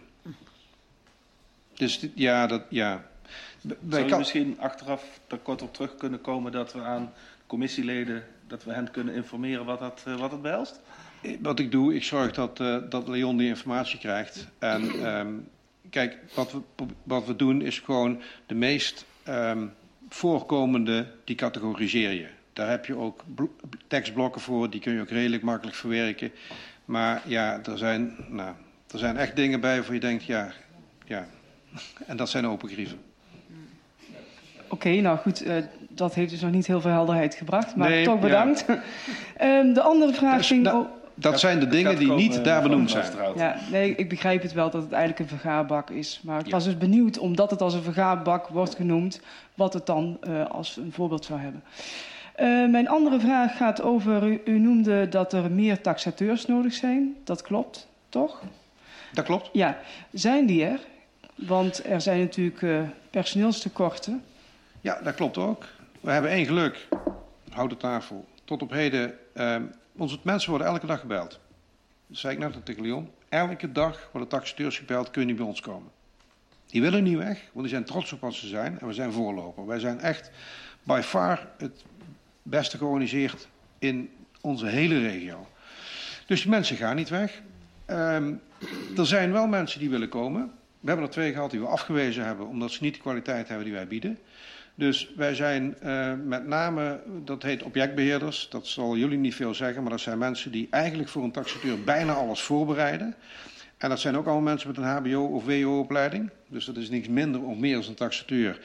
Dus ja, dat, ja. Zou je kan... misschien achteraf er kort op terug kunnen komen dat we aan commissieleden, dat we hen kunnen informeren wat dat, uh, wat het behelst? Wat ik doe, ik zorg dat, uh, dat Leon die informatie krijgt. En um, kijk, wat we, wat we doen is gewoon de meest um, voorkomende, die categoriseer je. Daar heb je ook tekstblokken voor, die kun je ook redelijk makkelijk verwerken. Maar ja, er zijn, nou, er zijn echt dingen bij waarvan je denkt, ja, ja. En dat zijn open grieven. Oké, okay, nou goed, uh, dat heeft dus nog niet heel veel helderheid gebracht, maar nee, toch bedankt. Ja. um, de andere vraag dus, ging... nou, dat zijn de dingen die niet daar benoemd zijn. Ja, nee, ik begrijp het wel dat het eigenlijk een vergaarbak is. Maar ik ja. was dus benieuwd, omdat het als een vergaarbak wordt genoemd, wat het dan uh, als een voorbeeld zou hebben. Uh, mijn andere vraag gaat over, u, u noemde dat er meer taxateurs nodig zijn. Dat klopt, toch? Dat klopt. Ja, zijn die er? Want er zijn natuurlijk uh, personeelstekorten. Ja, dat klopt ook. We hebben één geluk. Houd de tafel. Tot op heden, uh, onze mensen worden elke dag gebeld. Dat zei ik net tegen Leon. Elke dag worden taxateurs gebeld, kun je niet bij ons komen. Die willen niet weg, want die zijn trots op wat ze zijn. En we zijn voorloper. Wij zijn echt by far het beste georganiseerd in onze hele regio. Dus die mensen gaan niet weg. Um, er zijn wel mensen die willen komen. We hebben er twee gehad die we afgewezen hebben, omdat ze niet de kwaliteit hebben die wij bieden. Dus wij zijn uh, met name, dat heet objectbeheerders, dat zal jullie niet veel zeggen, maar dat zijn mensen die eigenlijk voor een taxateur bijna alles voorbereiden. En dat zijn ook allemaal mensen met een H B O of W O-opleiding. Dus dat is niks minder of meer dan een taxateur.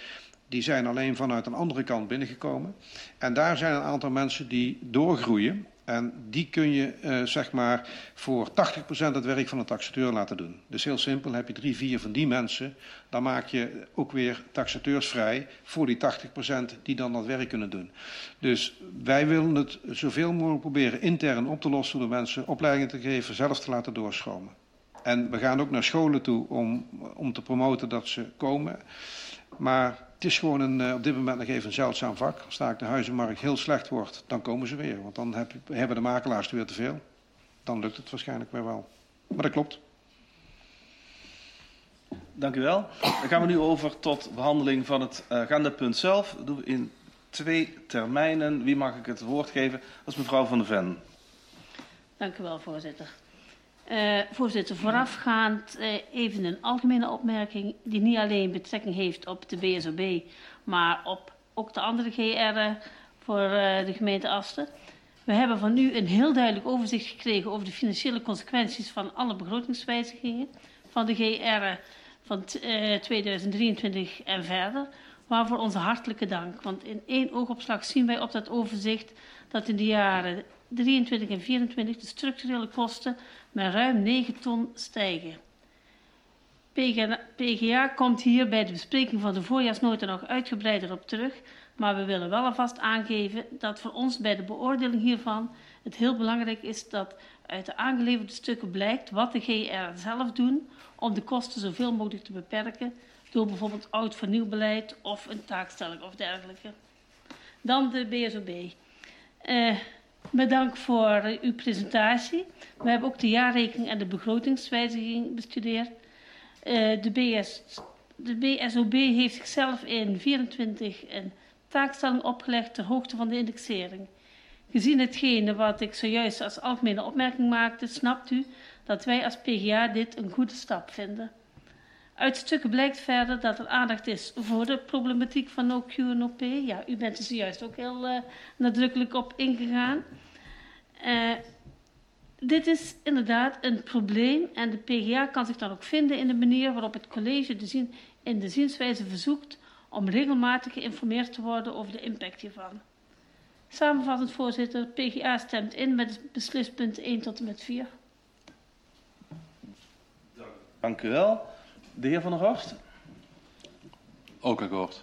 die zijn alleen vanuit een andere kant binnengekomen. En daar zijn een aantal mensen die doorgroeien. En die kun je uh, zeg maar voor tachtig procent het werk van een taxateur laten doen. Dus heel simpel, heb je drie, vier van die mensen, dan maak je ook weer taxateurs vrij voor die tachtig procent die dan dat werk kunnen doen. Dus wij willen het zoveel mogelijk proberen intern op te lossen door mensen opleidingen te geven, zelf te laten doorstromen. En we gaan ook naar scholen toe om, om te promoten dat ze komen. Maar het is gewoon een, op dit moment nog even een zeldzaam vak. Als de huizenmarkt heel slecht wordt, dan komen ze weer. Want dan heb, hebben de makelaars er weer te veel. Dan lukt het waarschijnlijk weer wel. Maar dat klopt. Dank u wel. Dan gaan we nu over tot behandeling van het agendapunt zelf. Dat doen we in twee termijnen. Wie mag ik het woord geven? Dat is mevrouw Van der Ven. Dank u wel, voorzitter. Uh, voorzitter, voorafgaand uh, even een algemene opmerking die niet alleen betrekking heeft op de B S O B, maar op ook de andere G R'en voor uh, de gemeente Asten. We hebben van u een heel duidelijk overzicht gekregen over de financiële consequenties van alle begrotingswijzigingen van de G R'en van uh, tweeduizend drieëntwintig en verder. Waarvoor onze hartelijke dank. Want in één oogopslag zien wij op dat overzicht dat in de jaren drieëntwintig en vierentwintig de structurele kosten met ruim negen ton stijgen. P G A komt hier bij de bespreking van de voorjaarsnota nog uitgebreider op terug, maar we willen wel alvast aangeven dat voor ons bij de beoordeling hiervan het heel belangrijk is dat uit de aangeleverde stukken blijkt wat de G R zelf doen om de kosten zoveel mogelijk te beperken door bijvoorbeeld oud vernieuwbeleid of een taakstelling of dergelijke. Dan de B S O B. Uh, Bedankt voor uh, uw presentatie. We hebben ook de jaarrekening en de begrotingswijziging bestudeerd. Uh, de, B S, de B S O B heeft zichzelf in vierentwintig een taakstelling opgelegd ter hoogte van de indexering. Gezien hetgene wat ik zojuist als algemene opmerking maakte, snapt u dat wij als P G A dit een goede stap vinden. Uit stukken blijkt verder dat er aandacht is voor de problematiek van no Q en no P. Ja, u bent er zojuist ook heel uh, nadrukkelijk op ingegaan. Uh, dit is inderdaad een probleem en de P G A kan zich dan ook vinden in de manier waarop het college de zin, in de zienswijze verzoekt om regelmatig geïnformeerd te worden over de impact hiervan. Samenvattend, voorzitter, P G A stemt in met beslispunten één tot en met vier. Dank u wel. De heer Van der Horst. Ook akkoord.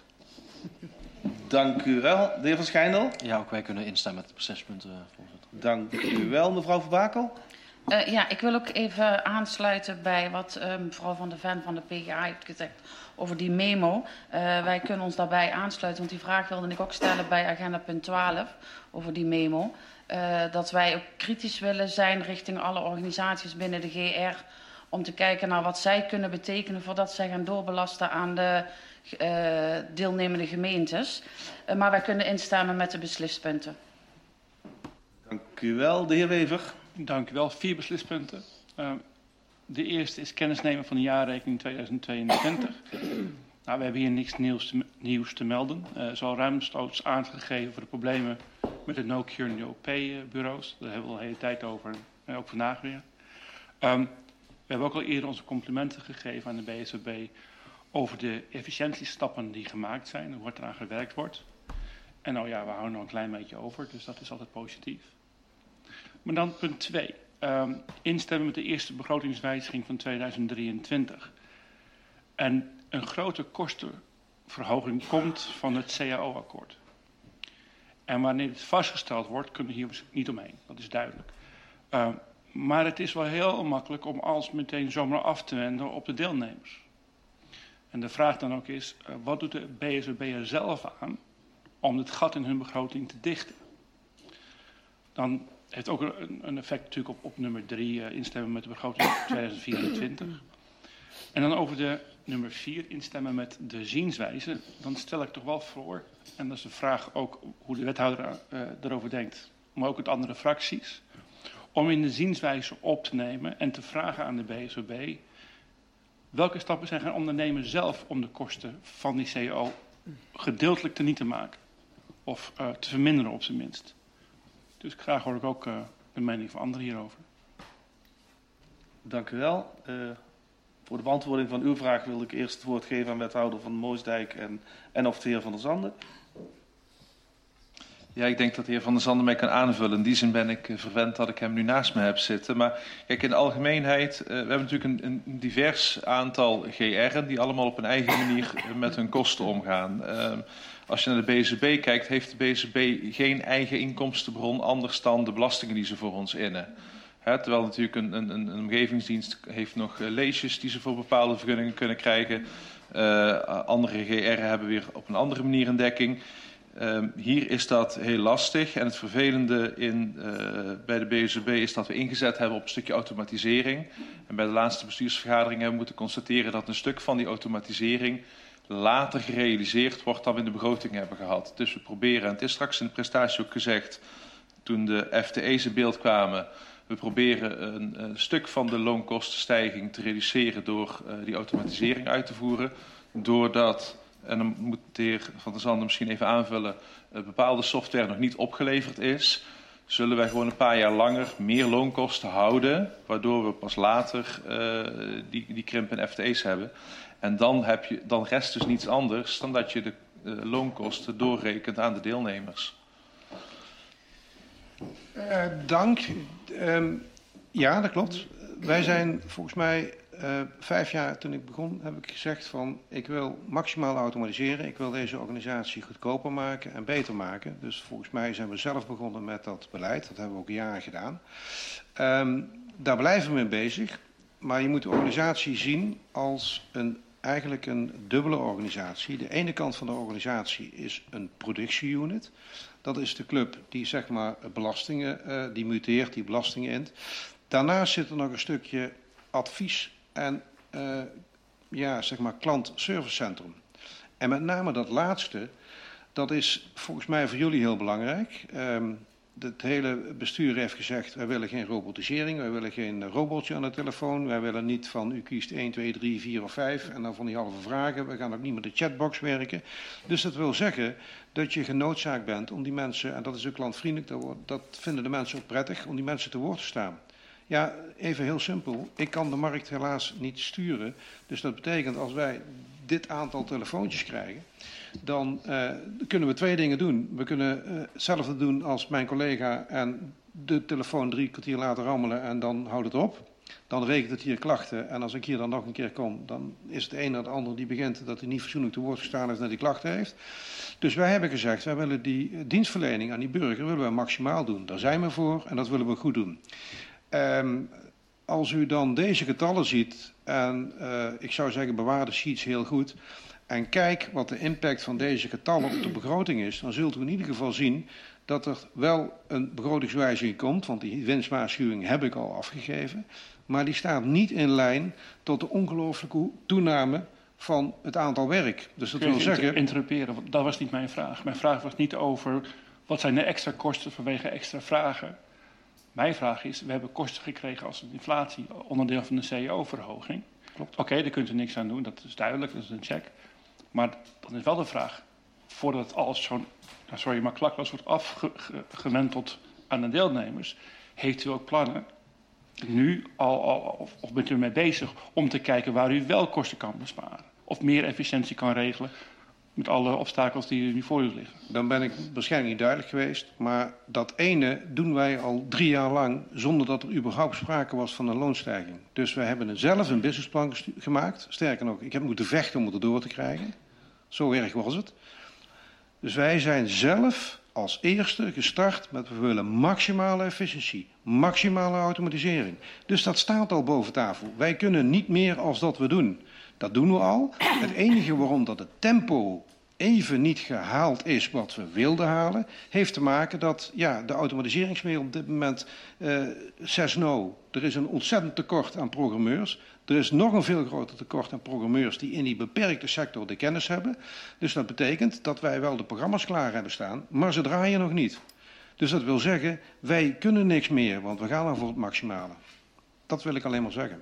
Dank u wel. De heer Van Schijndel. Ja, ook wij kunnen instemmen met de beslissingen, voorzitter. Dank u wel. Mevrouw Van Bakel. Uh, ja, ik wil ook even aansluiten bij wat uh, mevrouw Van der Ven van de P G A heeft gezegd over die memo. Uh, wij kunnen ons daarbij aansluiten, want die vraag wilde ik ook stellen bij agenda punt twaalf over die memo. Uh, dat wij ook kritisch willen zijn richting alle organisaties binnen de G R om te kijken naar wat zij kunnen betekenen voordat zij gaan doorbelasten aan de uh, deelnemende gemeentes. Uh, maar wij kunnen instemmen met de beslispunten. Dank u wel. De heer Wever. Dank u wel. Vier beslispunten. Uh, de eerste is kennisnemen van de jaarrekening tweeduizend tweeëntwintig. Nou, we hebben hier niks nieuws te, nieuws te melden. Er uh, is al ruimstoots aangegeven voor de problemen met de no Cure no Pay bureaus. Daar hebben we al de hele tijd over, uh, ook vandaag weer. Um, we hebben ook al eerder onze complimenten gegeven aan de B S O B over de efficiëntiestappen die gemaakt zijn, hoe hard eraan gewerkt wordt. En nou ja, we houden nog een klein beetje over, dus dat is altijd positief. Maar dan punt twee. Um, instemmen met de eerste begrotingswijziging van tweeduizend drieëntwintig. En een grote kostenverhoging komt van het C A O-akkoord. En wanneer het vastgesteld wordt, kunnen we hier niet omheen. Dat is duidelijk. Uh, maar het is wel heel makkelijk om alles meteen zomaar af te wenden op de deelnemers. En de vraag dan ook is, uh, wat doet de B S O B er zelf aan om het gat in hun begroting te dichten? Dan heeft ook een, een effect natuurlijk op, op nummer drie, uh, instemmen met de begroting tweeduizend vierentwintig. En dan over de nummer vier, instemmen met de zienswijze. Dan stel ik toch wel voor, en dat is de vraag ook hoe de wethouder uh, erover denkt, maar ook het andere fracties, om in de zienswijze op te nemen en te vragen aan de B S O B welke stappen zij gaan ondernemen zelf om de kosten van die C A O gedeeltelijk teniet te maken. Of uh, te verminderen op zijn minst. Dus graag hoor ik ook uh, de mening van anderen hierover. Dank u wel. Uh, Voor de beantwoording van uw vraag wil ik eerst het woord geven aan wethouder Van Moosdijk en, en of de heer Van der Zanden. Ja, ik denk dat de heer Van der Zanden mij kan aanvullen. In die zin ben ik verwend dat ik hem nu naast me heb zitten. Maar kijk, in de algemeenheid, uh, we hebben natuurlijk een, een divers aantal G R'en die allemaal op een eigen manier met hun kosten omgaan. Uh, als je naar de B Z B kijkt, heeft de B Z B geen eigen inkomstenbron anders dan de belastingen die ze voor ons innen. He, terwijl natuurlijk een, een, een omgevingsdienst heeft nog uh, leesjes die ze voor bepaalde vergunningen kunnen krijgen. Uh, andere G R'en hebben weer op een andere manier een dekking. Uh, hier is dat heel lastig en het vervelende in, uh, bij de B Z B is dat we ingezet hebben op een stukje automatisering. En bij de laatste bestuursvergadering hebben we moeten constateren dat een stuk van die automatisering later gerealiseerd wordt dan we in de begroting hebben gehad. Dus we proberen, en het is straks in de presentatie ook gezegd, toen de F T E's in beeld kwamen, we proberen een, een stuk van de loonkostenstijging te reduceren door uh, die automatisering uit te voeren. Doordat, en dan moet de heer Van der Zanden misschien even aanvullen, uh, bepaalde software nog niet opgeleverd is, zullen wij gewoon een paar jaar langer meer loonkosten houden, waardoor we pas later uh, die, die krimp in F T E's hebben. En dan, heb je, dan rest dus niets anders dan dat je de uh, loonkosten doorrekent aan de deelnemers. Uh, dank. Um, ja, dat klopt. Wij zijn volgens mij uh, vijf jaar toen ik begon, heb ik gezegd van ik wil maximaal automatiseren. Ik wil deze organisatie goedkoper maken en beter maken. Dus volgens mij zijn we zelf begonnen met dat beleid. Dat hebben we ook jaren gedaan. Um, daar blijven we mee bezig. Maar je moet de organisatie zien als een, eigenlijk een dubbele organisatie. De ene kant van de organisatie is een productieunit. Dat is de club die zeg maar belastingen, uh, die muteert, die belastingen int. Daarnaast zit er nog een stukje advies en uh, ja, zeg maar klantservicecentrum. En met name dat laatste, dat is volgens mij voor jullie heel belangrijk. Um, Het hele bestuur heeft gezegd, wij willen geen robotisering, wij willen geen robotje aan de telefoon. Wij willen niet van u kiest één, twee, drie, vier of vijf en dan van die halve vragen. We gaan ook niet met de chatbox werken. Dus dat wil zeggen dat je genoodzaakt bent om die mensen, en dat is ook klantvriendelijk, dat vinden de mensen ook prettig, om die mensen te woord te staan. Ja, even heel simpel. Ik kan de markt helaas niet sturen. Dus dat betekent als wij dit aantal telefoontjes krijgen, dan uh, kunnen we twee dingen doen. We kunnen uh, hetzelfde doen als mijn collega en de telefoon drie kwartier laten rammelen en dan houdt het op. Dan rekent het hier klachten en als ik hier dan nog een keer kom, dan is het een naar het ander die begint dat hij niet fatsoenlijk te woord gestaan heeft en die klachten heeft. Dus wij hebben gezegd, wij willen die dienstverlening aan die burger willen we maximaal doen. Daar zijn we voor en dat willen we goed doen. Um, als u dan deze getallen ziet, en uh, ik zou zeggen bewaar de sheets heel goed, en kijk wat de impact van deze getallen op de begroting is, dan zult u in ieder geval zien dat er wel een begrotingswijziging komt, want die winstwaarschuwing heb ik al afgegeven, maar die staat niet in lijn tot de ongelooflijke toename van het aantal werk. Dus dat Kun je wil zeggen... interrumperen, want dat was niet mijn vraag. Mijn vraag was niet over wat zijn de extra kosten vanwege extra vragen. Mijn vraag is, we hebben kosten gekregen als een inflatie, onderdeel van de C A O-verhoging. Klopt. Oké, okay, daar kunt u niks aan doen, dat is duidelijk, dat is een check. Maar dan is wel de vraag, voordat alles zo'n, sorry, maar klakloos wordt afgewenteld aan de deelnemers, heeft u ook plannen, nu al, al of, of bent u ermee bezig, om te kijken waar u wel kosten kan besparen? Of meer efficiëntie kan regelen? Met alle obstakels die nu voor u liggen. Dan ben ik waarschijnlijk niet duidelijk geweest. Maar dat ene doen wij al drie jaar lang zonder dat er überhaupt sprake was van een loonstijging. Dus we hebben zelf een businessplan gemaakt. Sterker nog, ik heb moeten vechten om het erdoor te krijgen. Zo erg was het. Dus wij zijn zelf als eerste gestart met we willen maximale efficiëntie, maximale automatisering. Dus dat staat al boven tafel. Wij kunnen niet meer als dat we doen. Dat doen we al. Het enige waarom dat het tempo even niet gehaald is wat we wilden halen, heeft te maken dat ja, de automatiseringsmiddel op dit moment uh, says no. Er is een ontzettend tekort aan programmeurs. Er is nog een veel groter tekort aan programmeurs die in die beperkte sector de kennis hebben. Dus dat betekent dat wij wel de programma's klaar hebben staan, maar ze draaien nog niet. Dus dat wil zeggen, wij kunnen niks meer, want we gaan dan voor het maximale. Dat wil ik alleen maar zeggen.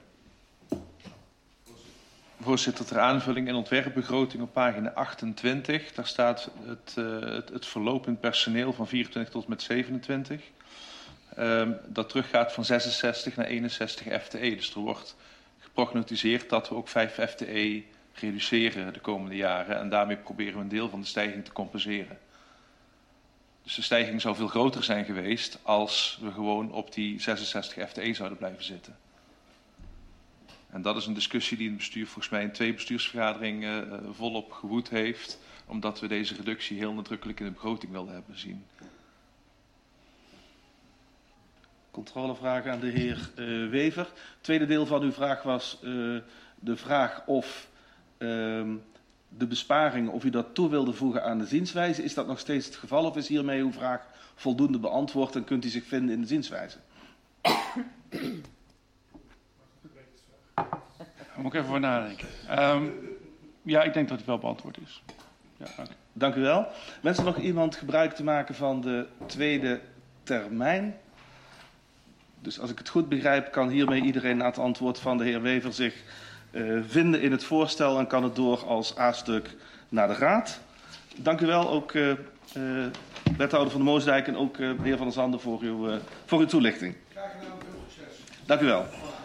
Voorzitter, ter aanvulling in ontwerpbegroting op pagina achtentwintig. Daar staat het, uh, het, het verlopend personeel van vierentwintig tot en met zevenentwintig. Um, dat teruggaat van zesenzestig naar eenenzestig F T E. Dus er wordt geprognotiseerd dat we ook vijf F T E reduceren de komende jaren. En daarmee proberen we een deel van de stijging te compenseren. Dus de stijging zou veel groter zijn geweest als we gewoon op die zesenzestig F T E zouden blijven zitten. En dat is een discussie die in het bestuur volgens mij in twee bestuursvergaderingen uh, volop gewoed heeft. Omdat we deze reductie heel nadrukkelijk in de begroting wilden hebben zien. Controlevragen aan de heer uh, Wever. Tweede deel van uw vraag was uh, de vraag of uh, de besparing, of u dat toe wilde voegen aan de zienswijze. Is dat nog steeds het geval of is hiermee uw vraag voldoende beantwoord en kunt u zich vinden in de zienswijze? Daar moet ik even voor nadenken. Um, ja, ik denk dat het wel beantwoord is. Ja, dank. Dank u wel. Wenst er nog iemand gebruik te maken van de tweede termijn? Dus als ik het goed begrijp, kan hiermee iedereen na het antwoord van de heer Wever zich uh, vinden in het voorstel en kan het door als A-stuk naar de Raad. Dank u wel, ook uh, uh, wethouder van de Moosdijk en ook uh, de heer Van der Zanden voor uw, uh, voor uw toelichting. Graag gedaan, veel succes. Dank u wel.